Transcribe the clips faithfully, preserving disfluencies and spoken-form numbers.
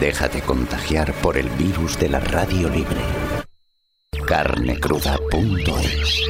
Déjate contagiar por el virus de la radio libre. carne cruda punto es.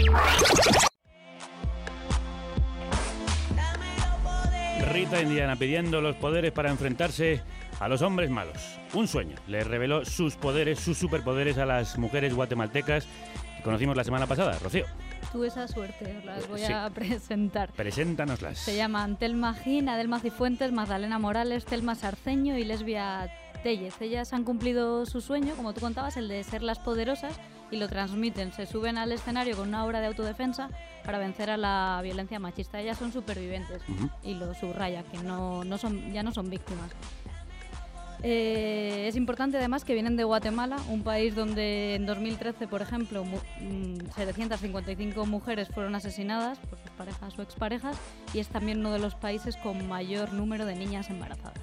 Rita Indiana pidiendo los poderes para enfrentarse a los hombres malos. Un sueño. Le reveló sus poderes, sus superpoderes a las mujeres guatemaltecas que conocimos la semana pasada. Rocío. Tuve esa suerte, os las voy Sí. a presentar. Preséntanoslas. Se llaman Telma Gin, Adelma Cifuentes, Magdalena Morales, Telma Sarceño y Lesbia Tellez. Ellas han cumplido su sueño, como tú contabas, el de ser las poderosas, y lo transmiten. Se suben al escenario con una obra de autodefensa para vencer a la violencia machista. Ellas son supervivientes, Uh-huh. y lo subraya, que no, no son, ya no son víctimas. Eh, es importante además que vienen de Guatemala, un país donde en dos mil trece, por ejemplo, mu- mm, setecientas cincuenta y cinco mujeres fueron asesinadas por sus parejas o exparejas, y es también uno de los países con mayor número de niñas embarazadas.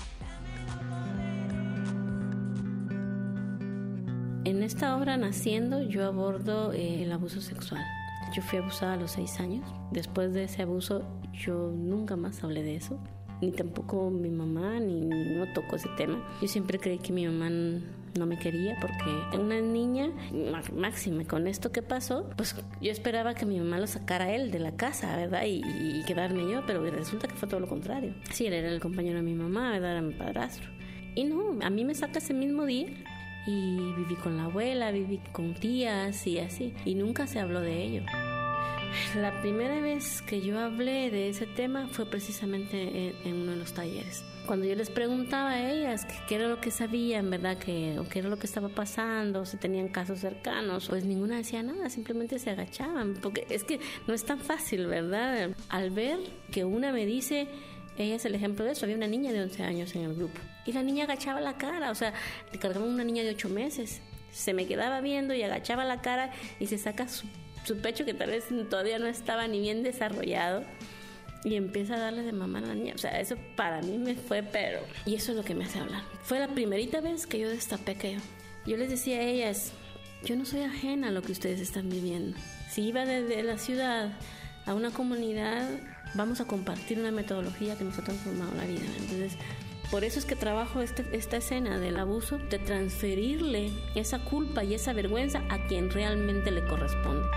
En esta obra, Naciendo, yo abordo eh, el abuso sexual. Yo fui abusada a los seis años. Después de ese abuso, yo nunca más hablé de eso. Ni tampoco mi mamá, ni no tocó ese tema. Yo siempre creí que mi mamá no me quería porque una niña, máxima, con esto que pasó, pues yo esperaba que mi mamá lo sacara a él de la casa, ¿verdad? Y, y quedarme yo, pero resulta que fue todo lo contrario. Sí, él era el compañero de mi mamá, ¿verdad? Era mi padrastro. Y no, a mí me saca ese mismo día. Y viví con la abuela, viví con tías y así. Y nunca se habló de ello. La primera vez que yo hablé de ese tema fue precisamente en, en uno de los talleres. Cuando yo les preguntaba a ellas qué, qué era lo que sabían, ¿verdad? Que, o qué era lo que estaba pasando, si tenían casos cercanos, pues ninguna decía nada, simplemente se agachaban. Porque es que no es tan fácil, ¿verdad? Al ver que una me dice... Ella es el ejemplo de eso. Había una niña de once años en el grupo. Y la niña agachaba la cara. O sea, le cargaban una niña de ocho meses. Se me quedaba viendo y agachaba la cara y se saca su, su pecho, que tal vez todavía no estaba ni bien desarrollado. Y empieza a darle de mamá a la niña. O sea, eso para mí me fue, pero... Y eso es lo que me hace hablar. Fue la primerita vez que yo destapé que yo... Yo les decía a ellas, yo no soy ajena a lo que ustedes están viviendo. Si iba desde la ciudad a una comunidad... Vamos a compartir una metodología que nos ha transformado la vida. Entonces, por eso es que trabajo este, esta escena del abuso, de transferirle esa culpa y esa vergüenza a quien realmente le corresponde.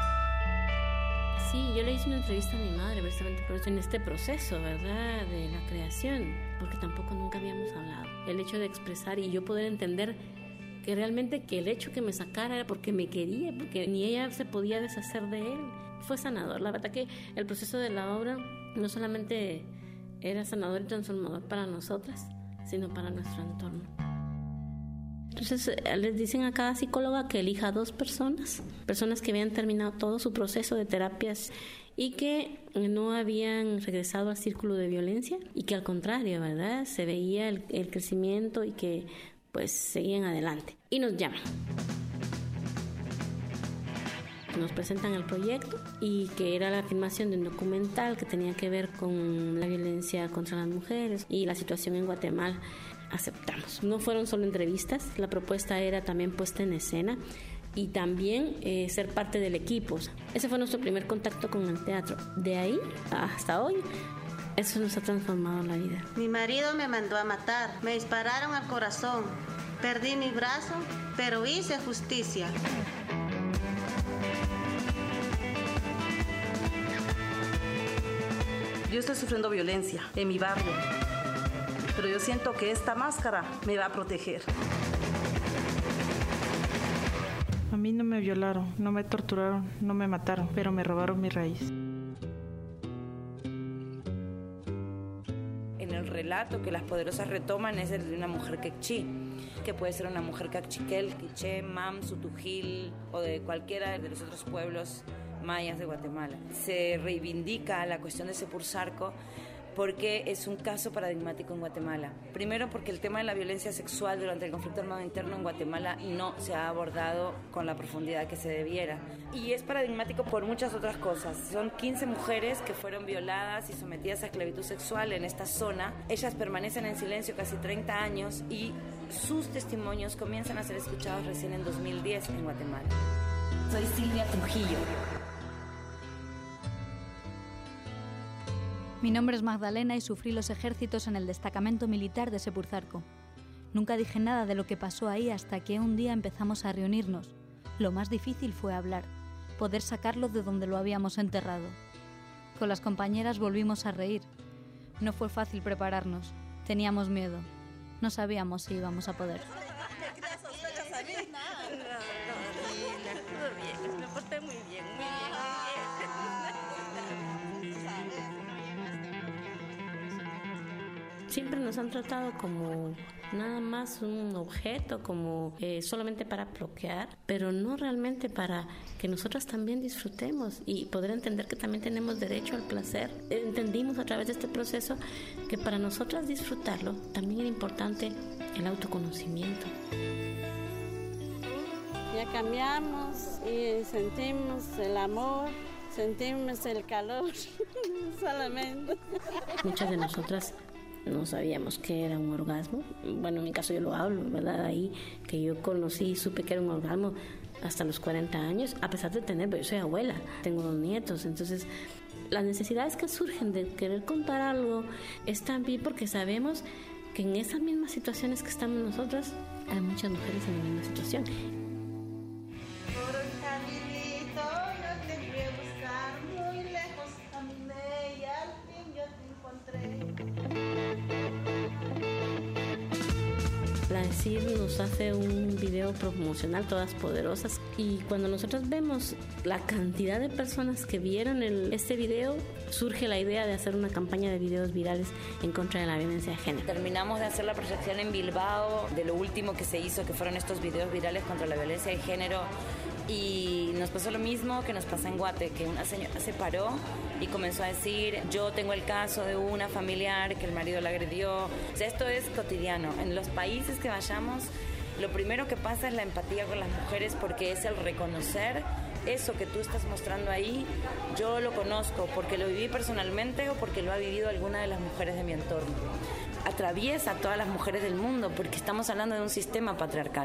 Sí, yo le hice una entrevista a mi madre, precisamente por eso, en este proceso, ¿verdad?, de la creación, porque tampoco nunca habíamos hablado. El hecho de expresar y yo poder entender que realmente que el hecho que me sacara era porque me quería, porque ni ella se podía deshacer de él. Fue sanador. La verdad que el proceso de la obra no solamente era sanador y transformador para nosotras, sino para nuestro entorno. Entonces les dicen a cada psicóloga que elija a dos personas, personas que habían terminado todo su proceso de terapias y que no habían regresado al círculo de violencia y que al contrario, ¿verdad?, se veía el, el crecimiento y que pues seguían adelante. Y nos llaman. Nos presentan el proyecto y que era la filmación de un documental que tenía que ver con la violencia contra las mujeres y la situación en Guatemala. Aceptamos. No fueron solo entrevistas, la propuesta era también puesta en escena y también eh, ser parte del equipo. Ese fue nuestro primer contacto con el teatro. De ahí hasta hoy, eso nos ha transformado la vida. Mi marido me mandó a matar, me dispararon al corazón, perdí mi brazo, pero hice justicia. Yo estoy sufriendo violencia en mi barrio, pero yo siento que esta máscara me va a proteger. A mí no me violaron, no me torturaron, no me mataron, pero me robaron mi raíz. En el relato que las poderosas retoman es el de una mujer quechí, que puede ser una mujer cachiquel, quiché, mam, sutujil o de cualquiera de los otros pueblos mayas de Guatemala. Se reivindica la cuestión de Sepursarco porque es un caso paradigmático en Guatemala. Primero porque el tema de la violencia sexual durante el conflicto armado interno en Guatemala no se ha abordado con la profundidad que se debiera. Y es paradigmático por muchas otras cosas. Son quince mujeres que fueron violadas y sometidas a esclavitud sexual en esta zona. Ellas permanecen en silencio casi treinta años y sus testimonios comienzan a ser escuchados recién en dos mil diez en Guatemala. Soy Silvia Trujillo. Mi nombre es Magdalena y sufrí los ejércitos en el destacamento militar de Sepurzarco. Nunca dije nada de lo que pasó ahí hasta que un día empezamos a reunirnos. Lo más difícil fue hablar, poder sacarlo de donde lo habíamos enterrado. Con las compañeras volvimos a reír. No fue fácil prepararnos, teníamos miedo, no sabíamos si íbamos a poder. Me porté muy bien, muy bien. Siempre nos han tratado como nada más un objeto, como eh, solamente para bloquear, pero no realmente para que nosotras también disfrutemos y poder entender que también tenemos derecho al placer. Entendimos a través de este proceso que para nosotras disfrutarlo también era importante el autoconocimiento. Ya cambiamos y sentimos el amor, sentimos el calor solamente. Muchas de nosotras no sabíamos qué era un orgasmo. Bueno, en mi caso yo lo hablo, ¿verdad? Ahí que yo conocí y supe que era un orgasmo hasta los cuarenta años, a pesar de tener, yo soy abuela, tengo dos nietos, entonces las necesidades que surgen de querer contar algo es también porque sabemos que en esas mismas situaciones que estamos nosotras hay muchas mujeres en la misma situación. Por un caminito yo te fui a buscar, muy lejos caminé y al fin yo te encontré. La ESID nos hace un video promocional, Todas Poderosas, y cuando nosotros vemos la cantidad de personas que vieron el, este video, surge la idea de hacer una campaña de videos virales en contra de la violencia de género. Terminamos de hacer la proyección en Bilbao de lo último que se hizo, que fueron estos videos virales contra la violencia de género, y nos pasó lo mismo que nos pasa en Guate, que una señora se paró y comenzó a decir: yo tengo el caso de una familiar que el marido la agredió. O sea, esto es cotidiano. En los países que vayamos, lo primero que pasa es la empatía con las mujeres, porque es el reconocer eso que tú estás mostrando ahí. Yo lo conozco porque lo viví personalmente o porque lo ha vivido alguna de las mujeres de mi entorno. Atraviesa a todas las mujeres del mundo porque estamos hablando de un sistema patriarcal.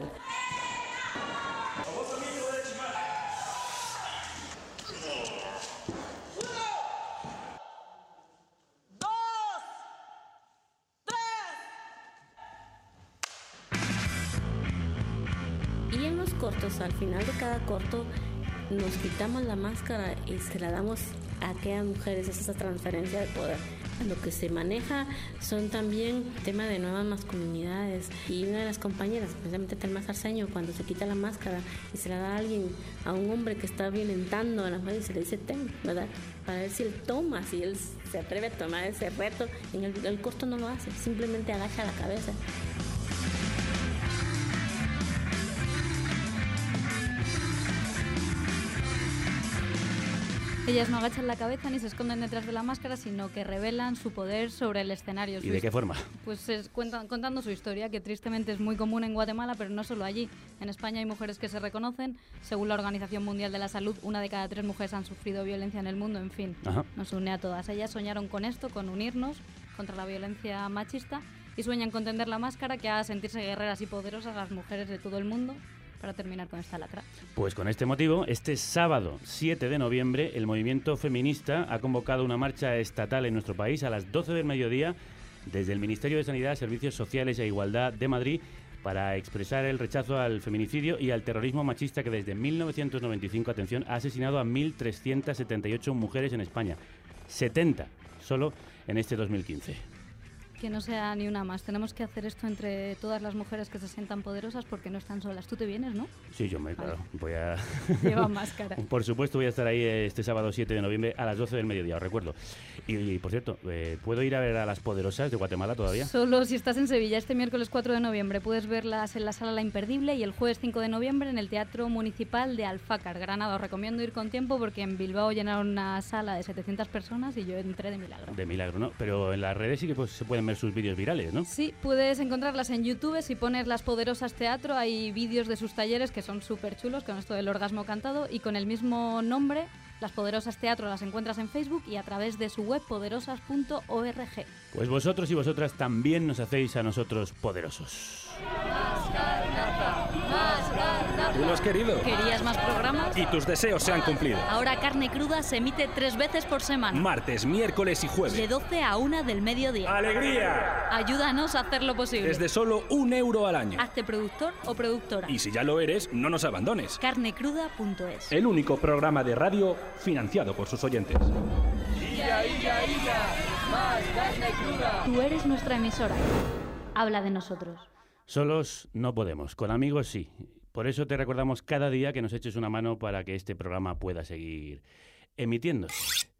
Y en los cortos, al final de cada corto, nos quitamos la máscara y se la damos a aquellas mujeres, es esa transferencia de poder. Lo que se maneja son también tema de nuevas masculinidades, y una de las compañeras, precisamente Telma Sarceño, cuando se quita la máscara y se la da a alguien, a un hombre que está violentando a la mujer, y se le dice ten, ¿verdad? Para ver si él toma, si él se atreve a tomar ese reto. En el, el corto no lo hace, simplemente agacha la cabeza. Ellas no agachan la cabeza ni se esconden detrás de la máscara, sino que revelan su poder sobre el escenario. ¿Y de qué forma? Pues es, cuentan, contando su historia, que tristemente es muy común en Guatemala, pero no solo allí. En España hay mujeres que se reconocen. Según la Organización Mundial de la Salud, una de cada tres mujeres han sufrido violencia en el mundo. En fin, Ajá. nos une a todas. Ellas soñaron con esto, con unirnos contra la violencia machista, y sueñan con tender la máscara que haga sentirse guerreras y poderosas a las mujeres de todo el mundo, para terminar con esta lacra. Pues con este motivo, este sábado siete de noviembre, el movimiento feminista ha convocado una marcha estatal en nuestro país a las doce del mediodía desde el Ministerio de Sanidad, Servicios Sociales e Igualdad de Madrid, para expresar el rechazo al feminicidio y al terrorismo machista que desde mil novecientos noventa y cinco, atención, ha asesinado a mil trescientas setenta y ocho mujeres en España. setenta solo en este dos mil quince. Que no sea ni una más. Tenemos que hacer esto entre todas las mujeres que se sientan poderosas, porque no están solas. Tú te vienes, ¿no? Sí, yo me, vale. claro, voy a... Lleva máscara. Por supuesto, voy a estar ahí este sábado siete de noviembre a las doce del mediodía, os recuerdo. Y, y por cierto, eh, ¿puedo ir a ver a las poderosas de Guatemala todavía? Solo si estás en Sevilla. Este miércoles cuatro de noviembre puedes verlas en la Sala La Imperdible, y el jueves cinco de noviembre en el Teatro Municipal de Alfácar, Granada. Os recomiendo ir con tiempo porque en Bilbao llenaron una sala de setecientas personas y yo entré de milagro. De milagro, ¿no? Pero en las redes sí que pues, se pueden ver sus vídeos virales, ¿no? Sí, puedes encontrarlas en YouTube. Si pones Las Poderosas Teatro, hay vídeos de sus talleres que son súper chulos, con esto del orgasmo cantado, y con el mismo nombre, Las Poderosas Teatro, las encuentras en Facebook y a través de su web poderosas punto org. Pues vosotros y vosotras también nos hacéis a nosotros poderosos. Más garnata, más garnata. Tú lo has querido. ¿Querías más programas? Y tus deseos se han cumplido. Ahora Carne Cruda se emite tres veces por semana. Martes, miércoles y jueves. De doce a una del mediodía. ¡Alegría! Ayúdanos a hacerlo posible. Desde solo un euro al año. Hazte productor o productora. Y si ya lo eres, no nos abandones. carne cruda punto es. El único programa de radio financiado por sus oyentes. ¡Ia, ia, ia! ¡Más Carne Cruda! Tú eres nuestra emisora. Habla de nosotros. Solos no podemos, con amigos sí. Por eso te recordamos cada día que nos eches una mano para que este programa pueda seguir emitiéndose.